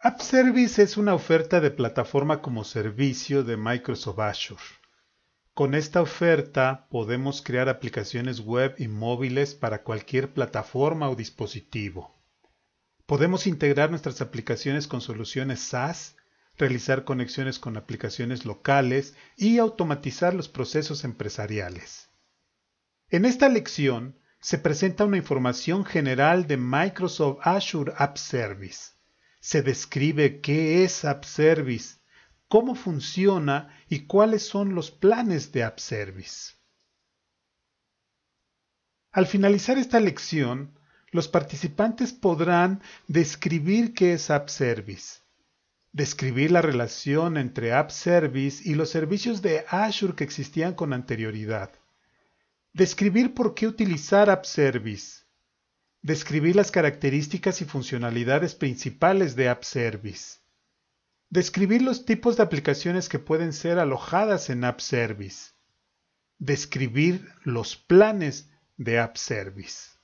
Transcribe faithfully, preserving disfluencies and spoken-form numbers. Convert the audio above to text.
App Service es una oferta de plataforma como servicio de Microsoft Azure. Con esta oferta podemos crear aplicaciones web y móviles para cualquier plataforma o dispositivo. Podemos integrar nuestras aplicaciones con soluciones SaaS, realizar conexiones con aplicaciones locales y automatizar los procesos empresariales. En esta lección se presenta una información general de Microsoft Azure App Service. Se describe qué es App Service, cómo funciona y cuáles son los planes de App Service. Al finalizar esta lección, los participantes podrán describir qué es App Service, describir la relación entre App Service y los servicios de Azure que existían con anterioridad, describir por qué utilizar App Service, describir las características y funcionalidades principales de App Service, describir los tipos de aplicaciones que pueden ser alojadas en App Service, describir los planes de App Service.